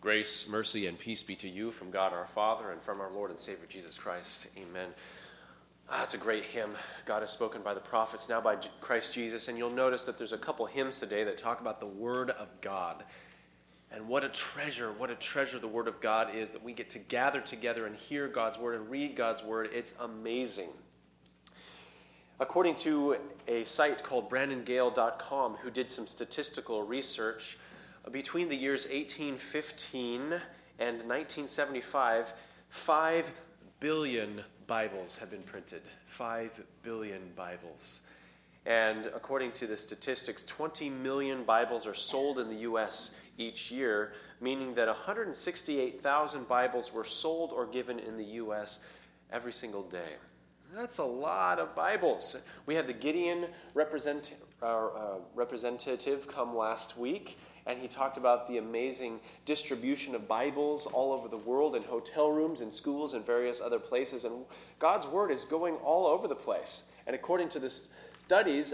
Grace, mercy, and peace be to you from God our Father and from our Lord and Savior Jesus Christ. Amen. It's a great hymn. God has spoken by the prophets, now by Christ Jesus. And you'll notice that there's a couple hymns today that talk about the Word of God. And what a treasure the Word of God is, that we get to gather together and hear God's Word and read God's Word. It's amazing. According to a site called BrandonGale.com, who did some statistical research, between the years 1815 and 1975, 5 billion Bibles have been printed. 5 billion Bibles. And according to the statistics, 20 million Bibles are sold in the U.S. each year, meaning that 168,000 Bibles were sold or given in the U.S. every single day. That's a lot of Bibles. We had the Gideon representative come last week, and he talked about the amazing distribution of Bibles all over the world in hotel rooms and schools and various other places. And God's Word is going all over the place. And according to the studies,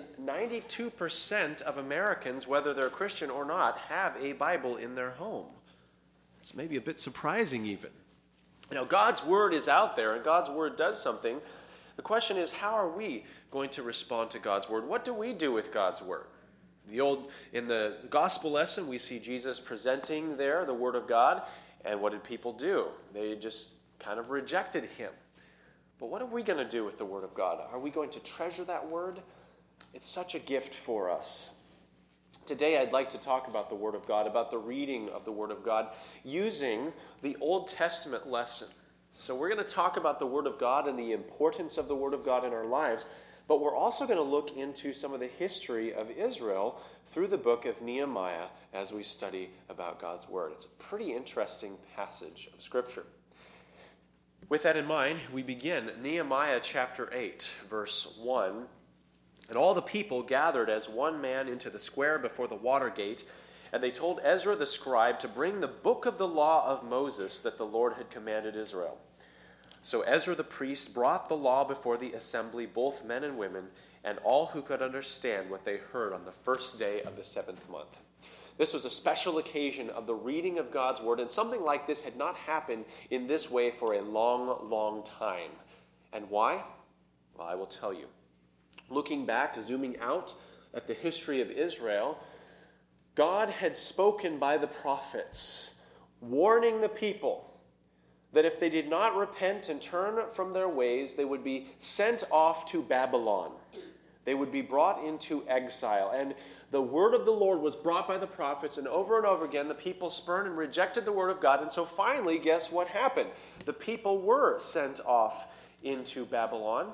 92% of Americans, whether they're Christian or not, have a Bible in their home. It's maybe a bit surprising even. You know, God's Word is out there, and God's Word does something. The question is, how are we going to respond to God's Word? What do we do with God's Word? In the gospel lesson, we see Jesus presenting there the Word of God, and what did people do? They just kind of rejected him. But what are we going to do with the Word of God? Are we going to treasure that Word? It's such a gift for us. Today, I'd like to talk about the Word of God, about the reading of the Word of God, using the Old Testament lesson. So we're going to talk about the Word of God and the importance of the Word of God in our lives, but we're also going to look into some of the history of Israel through the book of Nehemiah as we study about God's Word. It's a pretty interesting passage of Scripture. With that in mind, we begin Nehemiah chapter 8, verse 1. And all the people gathered as one man into the square before the water gate, and they told Ezra the scribe to bring the book of the law of Moses that the Lord had commanded Israel. So Ezra the priest brought the law before the assembly, both men and women, and all who could understand what they heard on the first day of the 7th month. This was a special occasion of the reading of God's Word, and something like this had not happened in this way for a long, long time. And why? Well, I will tell you. Looking back, zooming out at the history of Israel, God had spoken by the prophets, warning the people that if they did not repent and turn from their ways, they would be sent off to Babylon. They would be brought into exile. And the word of the Lord was brought by the prophets, and over again, the people spurned and rejected the word of God. And so finally, guess what happened? The people were sent off into Babylon.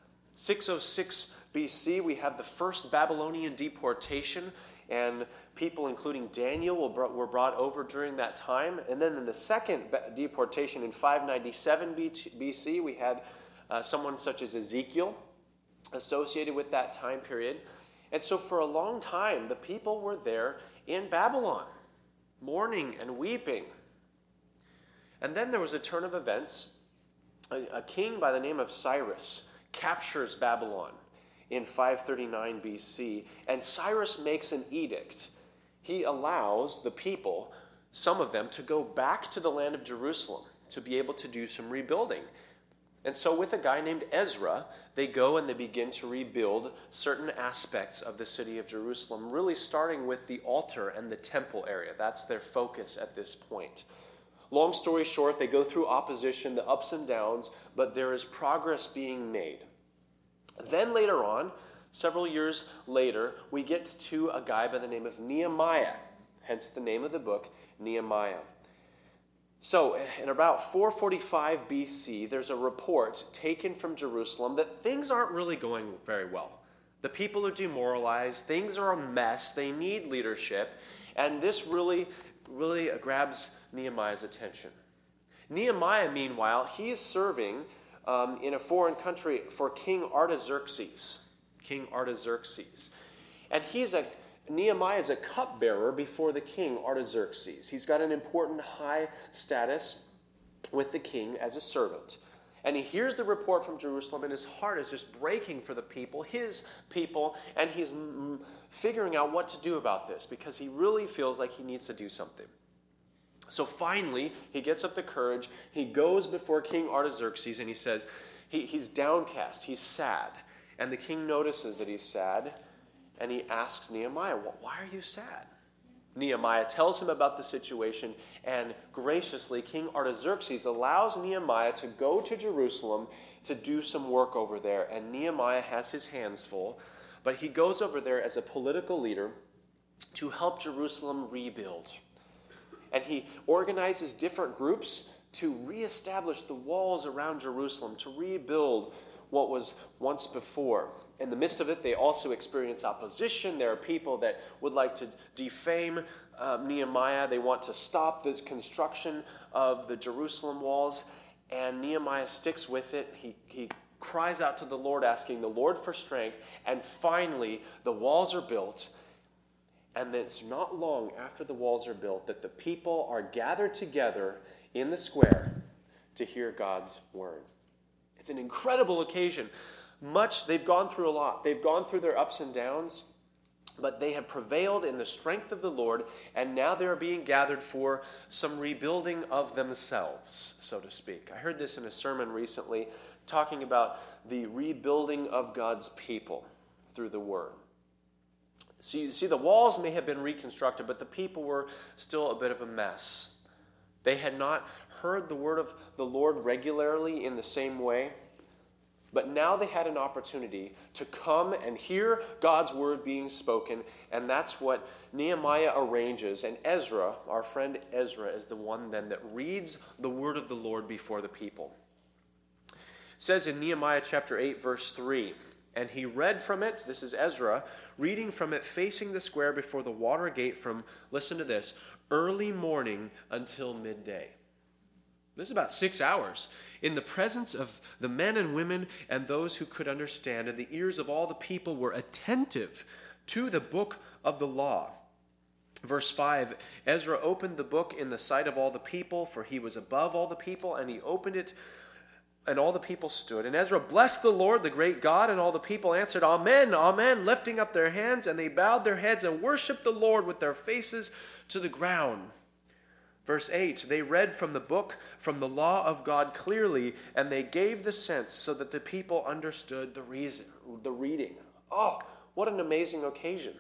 606 BC, we have the first Babylonian deportation, and people, including Daniel, were brought over during that time. And then in the second deportation in 597 BC, we had someone such as Ezekiel associated with that time period. And so for a long time, the people were there in Babylon, mourning and weeping. And then there was a turn of events. A king by the name of Cyrus captures Babylon in 539 BC, and Cyrus makes an edict. He allows the people, some of them, to go back to the land of Jerusalem to be able to do some rebuilding. And so with a guy named Ezra, they go and they begin to rebuild certain aspects of the city of Jerusalem, really starting with the altar and the temple area. That's their focus at this point. Long story short, they go through opposition, the ups and downs, but there is progress being made. Then later on, several years later, we get to a guy by the name of Nehemiah, hence the name of the book, Nehemiah. So in about 445 BC, there's a report taken from Jerusalem that things aren't really going very well. The people are demoralized, things are a mess, they need leadership, and this really grabs Nehemiah's attention. Nehemiah, meanwhile, he is serving in a foreign country for King Artaxerxes. And Nehemiah is a cupbearer before the king Artaxerxes. He's got an important high status with the king as a servant. And he hears the report from Jerusalem, and his heart is just breaking for the people, his people, and he's figuring out what to do about this because he really feels like he needs to do something. So finally, he gets up the courage. He goes before King Artaxerxes and he says, he's downcast, he's sad. And the king notices that he's sad and he asks Nehemiah, why are you sad? Nehemiah tells him about the situation, and graciously King Artaxerxes allows Nehemiah to go to Jerusalem to do some work over there. And Nehemiah has his hands full, but he goes over there as a political leader to help Jerusalem rebuild. And he organizes different groups to reestablish the walls around Jerusalem, to rebuild what was once before. In the midst of it, they also experience opposition. There are people that would like to defame Nehemiah. They want to stop the construction of the Jerusalem walls. And Nehemiah sticks with it. He cries out to the Lord, asking the Lord for strength. And finally, the walls are built. And it's not long after the walls are built that the people are gathered together in the square to hear God's word. It's an incredible occasion. They've gone through a lot. They've gone through their ups and downs, but they have prevailed in the strength of the Lord, and now they're being gathered for some rebuilding of themselves, so to speak. I heard this in a sermon recently, talking about the rebuilding of God's people through the word. So you see, the walls may have been reconstructed, but the people were still a bit of a mess. They had not heard the word of the Lord regularly in the same way, but now they had an opportunity to come and hear God's word being spoken, and that's what Nehemiah arranges. And Ezra, our friend Ezra, is the one then that reads the word of the Lord before the people. It says in Nehemiah chapter 8, verse 3, and he read from it, this is Ezra, reading from it facing the square before the water gate from, listen to this, early morning until midday. This is about 6 hours. In the presence of the men and women and those who could understand, and the ears of all the people were attentive to the book of the law. Verse 5, Ezra opened the book in the sight of all the people, for he was above all the people, and he opened it, and all the people stood. And Ezra blessed the Lord, the great God, and all the people answered, Amen, Amen, lifting up their hands, and they bowed their heads and worshiped the Lord with their faces to the ground. Verse 8, they read from the book, from the law of God clearly, and they gave the sense so that the people understood the reading. Oh, what an amazing occasion.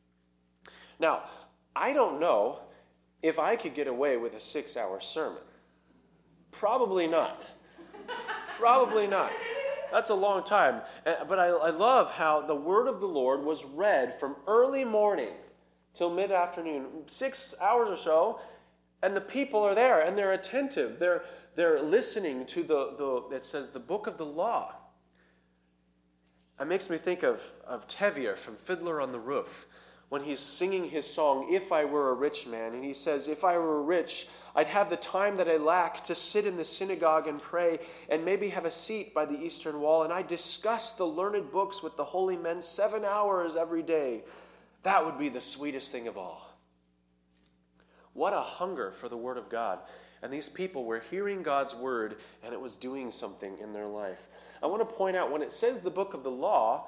Now, I don't know if I could get away with a 6-hour sermon. Probably not. Probably not. That's a long time. But I love how the word of the Lord was read from early morning till mid-afternoon, 6 hours or so, and the people are there, and they're attentive. They're listening to it says, the book of the law. It makes me think of Tevye from Fiddler on the Roof, when he's singing his song, If I Were a Rich Man. And he says, if I were rich, I'd have the time that I lack to sit in the synagogue and pray, and maybe have a seat by the eastern wall, and I'd discuss the learned books with the holy men 7 hours every day. That would be the sweetest thing of all. What a hunger for the word of God. And these people were hearing God's word, and it was doing something in their life. I want to point out, when it says the book of the law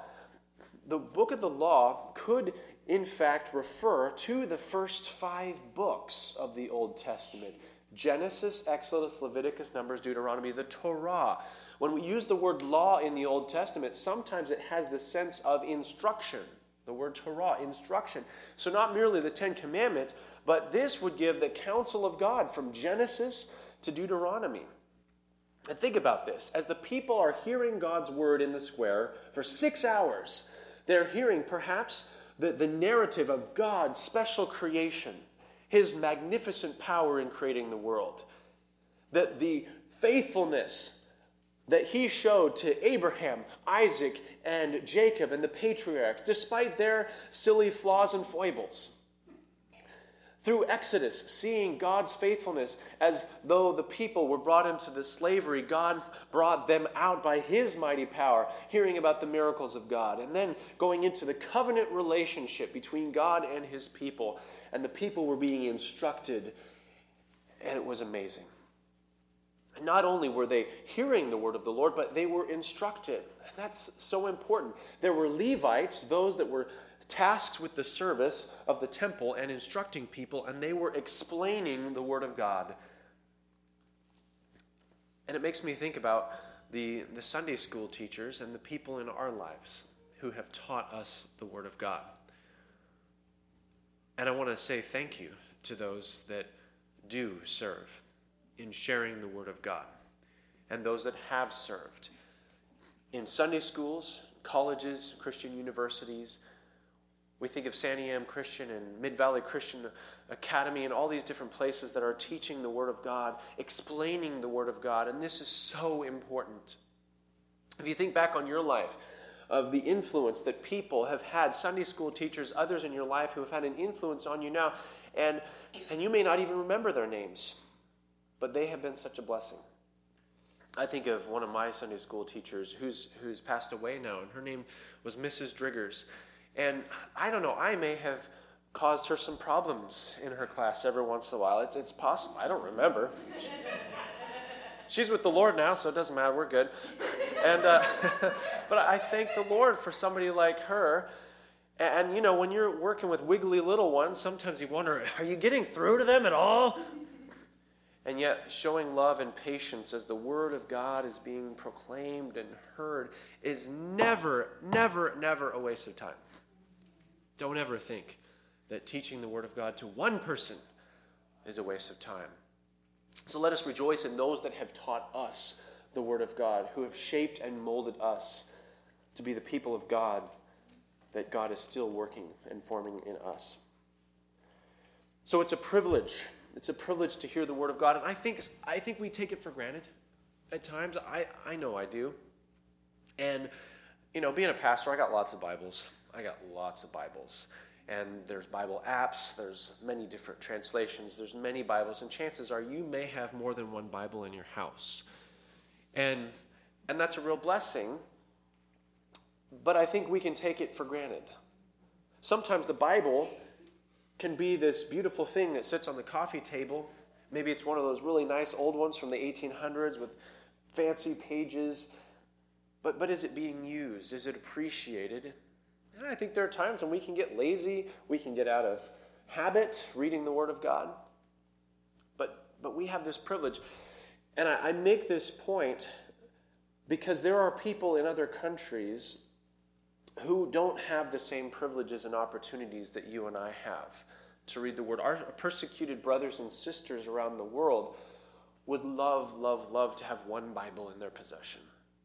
could, in fact, refer to the first 5 books of the Old Testament. Genesis, Exodus, Leviticus, Numbers, Deuteronomy, the Torah. When we use the word law in the Old Testament, sometimes it has the sense of instruction. The word Torah, instruction. So not merely the 10 Commandments, but this would give the counsel of God from Genesis to Deuteronomy. And think about this. As the people are hearing God's word in the square for 6 hours, they're hearing perhaps the narrative of God's special creation, his magnificent power in creating the world, that the faithfulness that he showed to Abraham, Isaac, and Jacob and the patriarchs, despite their silly flaws and foibles. Through Exodus, seeing God's faithfulness as though the people were brought into the slavery, God brought them out by his mighty power, hearing about the miracles of God. And then going into the covenant relationship between God and his people. And the people were being instructed, and it was amazing. And not only were they hearing the word of the Lord, but they were instructed. And that's so important. There were Levites, those that were tasked with the service of the temple and instructing people, and they were explaining the Word of God. And it makes me think about the Sunday school teachers and the people in our lives who have taught us the Word of God. And I want to say thank you to those that do serve in sharing the Word of God, and those that have served in Sunday schools, colleges, Christian universities. We think of Sandy Am Christian and Mid-Valley Christian Academy and all these different places that are teaching the Word of God, explaining the Word of God, and this is so important. If you think back on your life, of the influence that people have had, Sunday school teachers, others in your life who have had an influence on you now, and you may not even remember their names, but they have been such a blessing. I think of one of my Sunday school teachers who's passed away now, and her name was Mrs. Driggers. And I don't know, I may have caused her some problems in her class every once in a while. It's possible. I don't remember. She's with the Lord now, so it doesn't matter. We're good. And but I thank the Lord for somebody like her. And, you know, when you're working with wiggly little ones, sometimes you wonder, are you getting through to them at all? And yet, showing love and patience as the Word of God is being proclaimed and heard is never, never, never a waste of time. Don't ever think that teaching the Word of God to one person is a waste of time. So let us rejoice in those that have taught us the Word of God, who have shaped and molded us to be the people of God that God is still working and forming in us. So it's a privilege. It's a privilege to hear the Word of God, and I think we take it for granted at times. I know I do. And, you know, being a pastor, I got lots of Bibles. And there's Bible apps, there's many different translations, there's many Bibles, and chances are you may have more than one Bible in your house. And that's a real blessing, but I think we can take it for granted. Sometimes the Bible can be this beautiful thing that sits on the coffee table. Maybe it's one of those really nice old ones from the 1800s with fancy pages, but is it being used? Is it appreciated? And I think there are times when we can get lazy, we can get out of habit reading the Word of God. But we have this privilege. And I make this point because there are people in other countries who don't have the same privileges and opportunities that you and I have to read the Word. Our persecuted brothers and sisters around the world would love, love, love to have one Bible in their possession.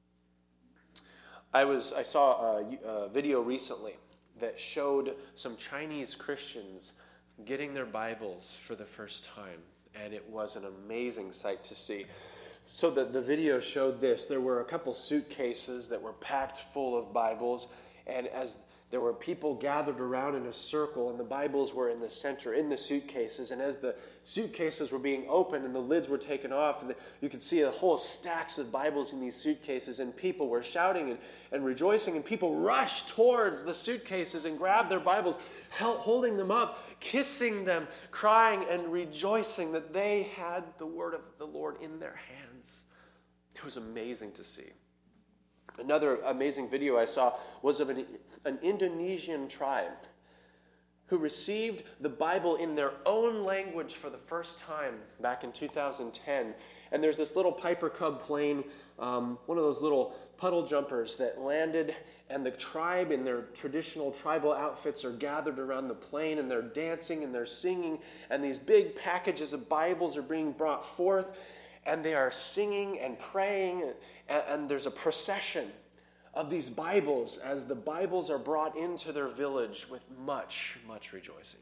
I saw a video recently that showed some Chinese Christians getting their Bibles for the first time, and it was an amazing sight to see. So the video showed this. There were a couple suitcases that were packed full of Bibles, and as there were people gathered around in a circle, and the Bibles were in the center, in the suitcases. And as the suitcases were being opened and the lids were taken off, and you could see a whole stacks of Bibles in these suitcases, and people were shouting and rejoicing, and people rushed towards the suitcases and grabbed their Bibles, holding them up, kissing them, crying and rejoicing that they had the Word of the Lord in their hands. It was amazing to see. Another amazing video I saw was of an Indonesian tribe who received the Bible in their own language for the first time back in 2010. And there's this little Piper Cub plane, one of those little puddle jumpers that landed, and the tribe in their traditional tribal outfits are gathered around the plane, and they're dancing and they're singing, and these big packages of Bibles are being brought forth, and they are singing and praying, and there's a procession of these Bibles as the Bibles are brought into their village with much, much rejoicing.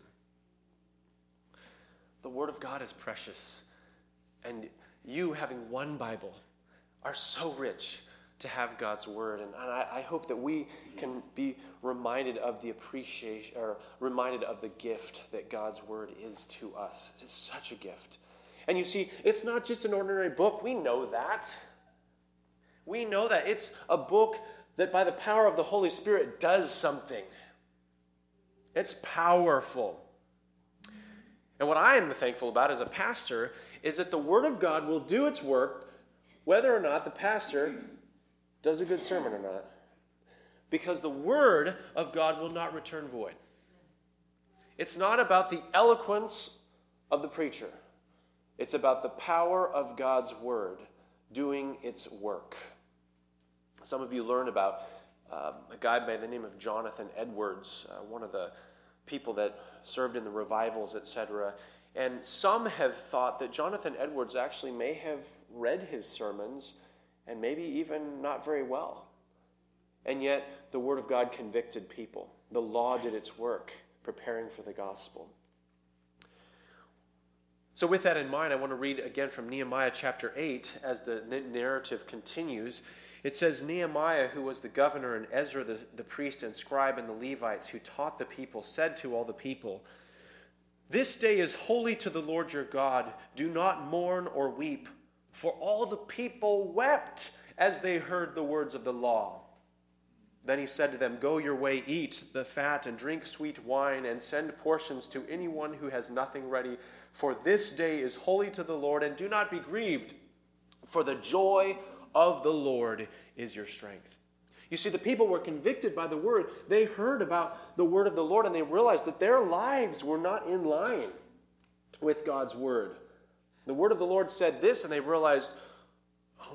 The Word of God is precious, and you having one Bible are so rich to have God's Word, and I hope that we can be reminded of the appreciation, or reminded of the gift that God's Word is to us. It's such a gift. And you see, it's not just an ordinary book. We know that. We know that. It's a book that by the power of the Holy Spirit does something. It's powerful. And what I am thankful about as a pastor is that the Word of God will do its work whether or not the pastor does a good sermon or not. because the word of God will not return void. It's not about the eloquence of the preacher. It's about the power of God's word doing its work. Some of you learned about a guy by the name of Jonathan Edwards, one of the people that served in the revivals, etc. And some have thought that Jonathan Edwards actually may have read his sermons and maybe even not very well. And yet the word of God convicted people. The law did its work, preparing for the gospel. So with that in mind, I want to read again from Nehemiah chapter 8 as the narrative continues. It says, Nehemiah, who was the governor, and Ezra, the priest and scribe, and the Levites, who taught the people, said to all the people, "This day is holy to the Lord your God. Do not mourn or weep." For all the people wept as they heard the words of the law. Then he said to them, "Go your way, eat the fat, and drink sweet wine, and send portions to anyone who has nothing ready. For this day is holy to the Lord, and do not be grieved, for the joy of the Lord is your strength." You see, the people were convicted by the word. They heard about the word of the Lord, and they realized that their lives were not in line with God's word. The word of the Lord said this, and they realized, oh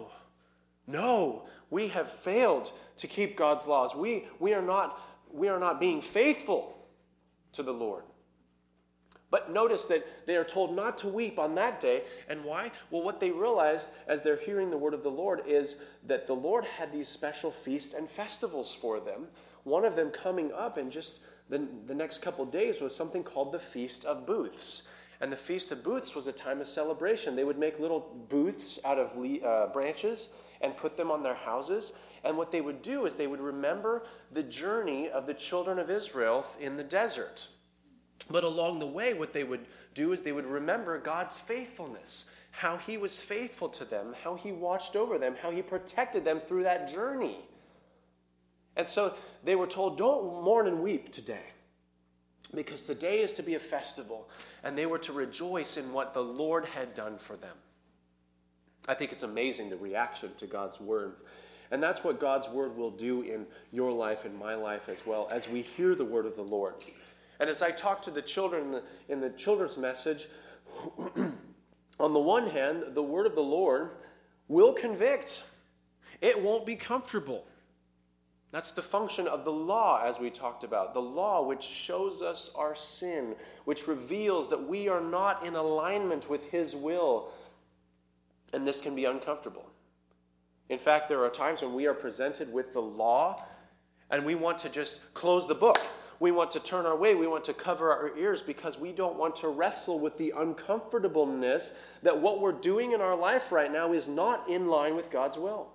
no, we have failed to keep God's laws. We are not being faithful to the Lord. But notice that they are told not to weep on that day. And why? Well, what they realized as they're hearing the word of the Lord is that the Lord had these special feasts and festivals for them. One of them coming up in just the next couple days was something called the Feast of Booths. And the Feast of Booths was a time of celebration. They would make little booths out of branches and put them on their houses. And what they would do is they would remember the journey of the children of Israel in the desert. But along the way, what they would do is they would remember God's faithfulness, how he was faithful to them, how he watched over them, how he protected them through that journey. And so they were told, don't mourn and weep today, because today is to be a festival, and they were to rejoice in what the Lord had done for them. I think it's amazing, the reaction to God's word. And that's what God's word will do in your life and my life as well, as we hear the word of the Lord. And as I talk to the children in the children's message, on the one hand, the word of the Lord will convict. It won't be comfortable. That's the function of the law, as we talked about. The law which shows us our sin, which reveals that we are not in alignment with his will. And this can be uncomfortable. In fact, there are times when we are presented with the law and we want to just close the book. We want to turn our way. We want to cover our ears because we don't want to wrestle with the uncomfortableness that what we're doing in our life right now is not in line with God's will.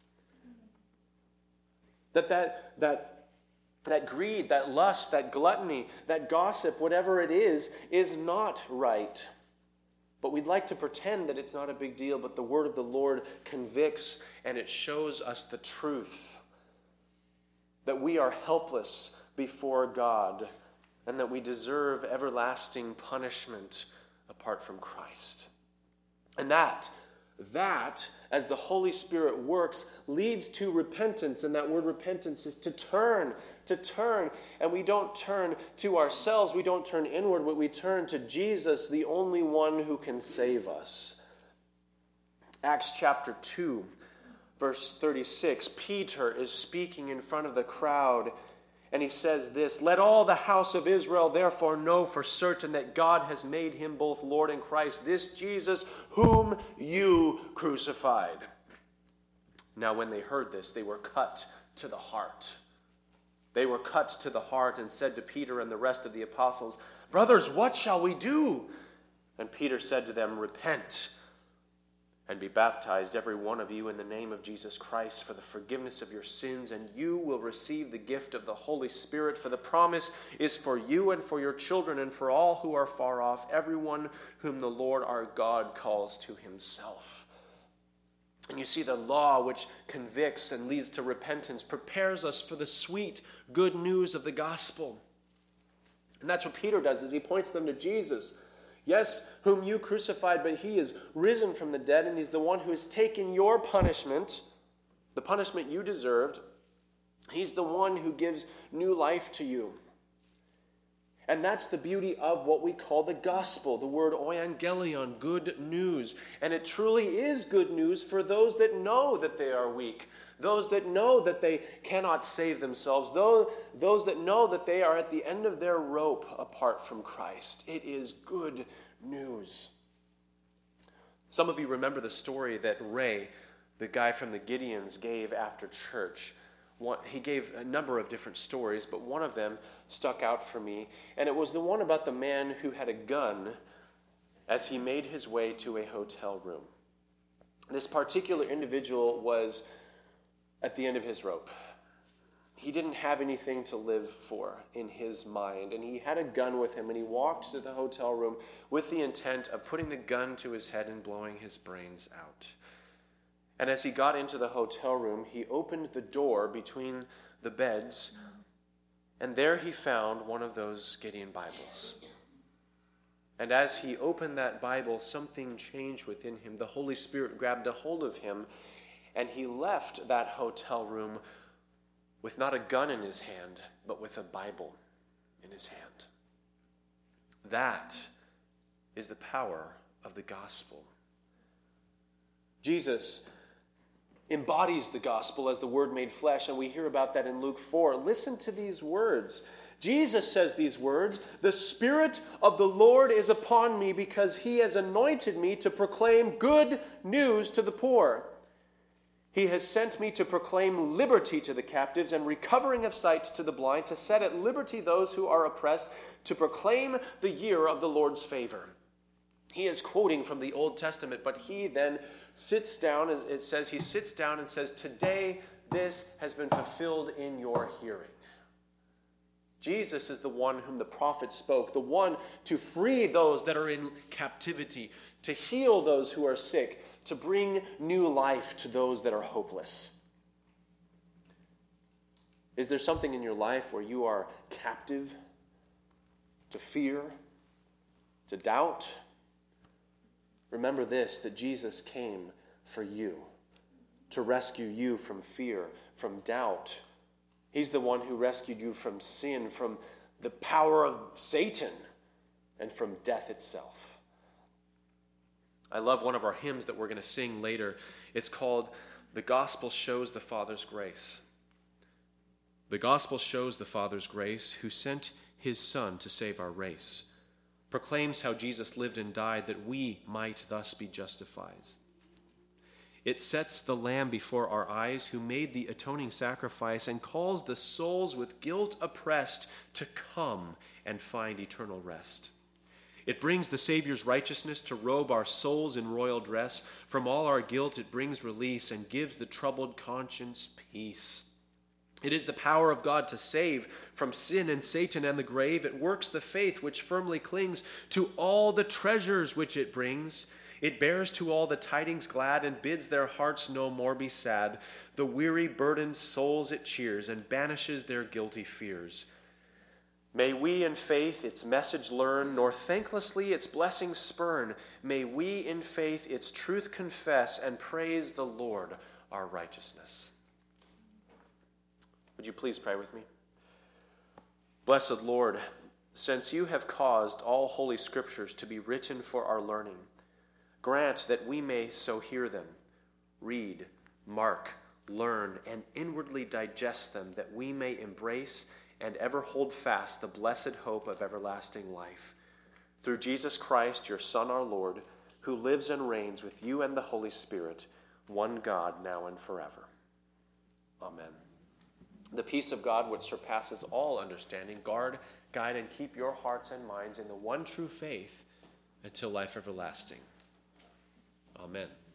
That greed, that lust, that gluttony, that gossip, whatever it is not right. But we'd like to pretend that it's not a big deal, but the word of the Lord convicts and it shows us the truth. That we are helpless before God and that we deserve everlasting punishment apart from Christ. And that, as the Holy Spirit works, leads to repentance. And that word repentance is to turn. And we don't turn to ourselves. We don't turn inward, but we turn to Jesus, the only one who can save us. Acts chapter 2, verse 36. Peter is speaking in front of the crowd. And he says this, "Let all the house of Israel therefore know for certain that God has made him both Lord and Christ, this Jesus whom you crucified." Now when they heard this, they were cut to the heart. They were cut to the heart and said to Peter and the rest of the apostles, "Brothers, what shall we do?" And Peter said to them, "Repent and be baptized, every one of you, in the name of Jesus Christ for the forgiveness of your sins, and you will receive the gift of the Holy Spirit, for the promise is for you and for your children and for all who are far off, everyone whom the Lord our God calls to himself." And you see, the law which convicts and leads to repentance prepares us for the sweet good news of the gospel. And that's what Peter does, is he points them to Jesus. Yes, whom you crucified, but he is risen from the dead, and he's the one who has taken your punishment, the punishment you deserved. He's the one who gives new life to you. And that's the beauty of what we call the gospel, the word euangelion, good news. And it truly is good news for those that know that they are weak, those that know that they cannot save themselves, those that know that they are at the end of their rope apart from Christ. It is good news. Some of you remember the story that Ray, the guy from the Gideons, gave after church. He gave a number of different stories, but one of them stuck out for me, and it was the one about the man who had a gun as he made his way to a hotel room. This particular individual was at the end of his rope. He didn't have anything to live for in his mind, and he had a gun with him, and he walked to the hotel room with the intent of putting the gun to his head and blowing his brains out. And as he got into the hotel room, he opened the door between the beds, and there he found one of those Gideon Bibles. And as he opened that Bible, something changed within him. The Holy Spirit grabbed a hold of him, and he left that hotel room with not a gun in his hand, but with a Bible in his hand. That is the power of the gospel. Jesus embodies the gospel as the Word made flesh, and we hear about that in Luke 4. Listen to these words. Jesus says these words, "The Spirit of the Lord is upon me because he has anointed me to proclaim good news to the poor. He has sent me to proclaim liberty to the captives and recovering of sight to the blind, to set at liberty those who are oppressed, to proclaim the year of the Lord's favor." He is quoting from the Old Testament, but he then sits down, as it says, he sits down and says, "Today this has been fulfilled in your hearing." Jesus is the one whom the prophet spoke, the one to free those that are in captivity, to heal those who are sick, to bring new life to those that are hopeless. Is there something in your life where you are captive to fear, to doubt? Remember this, that Jesus came for you, to rescue you from fear, from doubt. He's the one who rescued you from sin, from the power of Satan, and from death itself. I love one of our hymns that we're going to sing later. It's called, "The Gospel Shows the Father's Grace." The gospel shows the Father's grace, who sent his Son to save our race. Proclaims how Jesus lived and died that we might thus be justified. It sets the Lamb before our eyes who made the atoning sacrifice and calls the souls with guilt oppressed to come and find eternal rest. It brings the Savior's righteousness to robe our souls in royal dress. From all our guilt it brings release and gives the troubled conscience peace. It is the power of God to save from sin and Satan and the grave. It works the faith which firmly clings to all the treasures which it brings. It bears to all the tidings glad and bids their hearts no more be sad. The weary, burdened souls it cheers and banishes their guilty fears. May we in faith its message learn, nor thanklessly its blessings spurn. May we in faith its truth confess and praise the Lord our righteousness. Would you please pray with me? Blessed Lord, since you have caused all holy scriptures to be written for our learning, grant that we may so hear them, read, mark, learn, and inwardly digest them, that we may embrace and ever hold fast the blessed hope of everlasting life. Through Jesus Christ, your Son, our Lord, who lives and reigns with you and the Holy Spirit, one God, now and forever. Amen. The peace of God, which surpasses all understanding, guard, guide, and keep your hearts and minds in the one true faith until life everlasting. Amen.